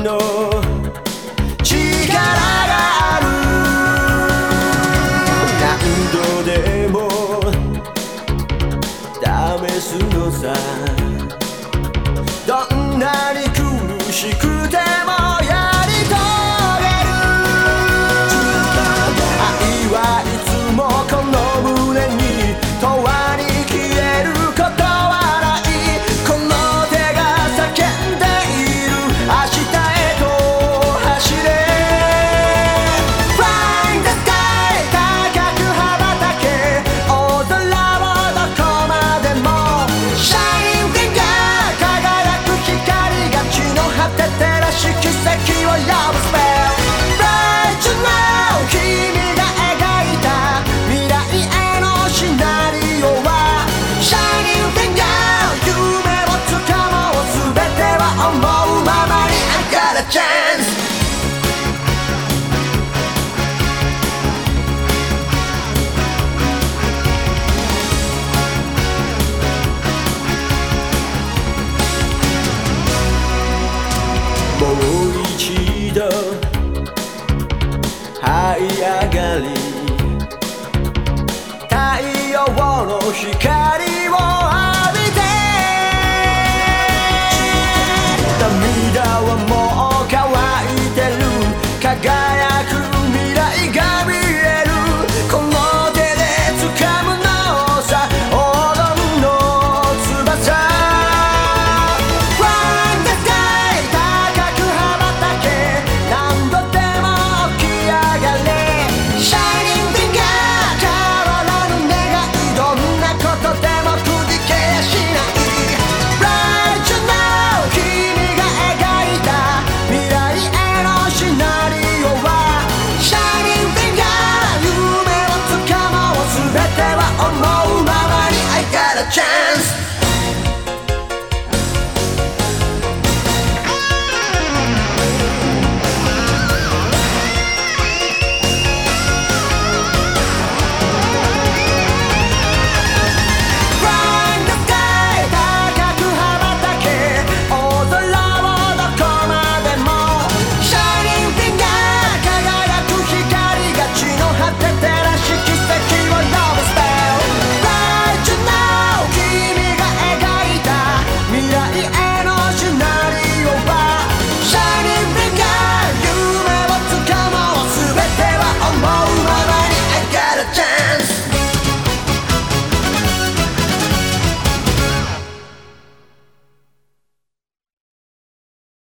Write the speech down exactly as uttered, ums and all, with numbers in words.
の力がある。何度でも試すのさ。どんなに苦しくてもやり遂げる。愛はいつもこの胸に永遠に消えることはない。この手が叫んでいる明日へと走れ。 Fly in the sky 高く羽ばたけ。大空をどこまでも Shining finger 輝く光が地の果て照らし奇跡を呼ぶ Spell Right to now 君が描いた未来へのシナリオは Shining finger 夢をつかもう全ては思うままに I got a chance。もう一度這い上がり太陽の光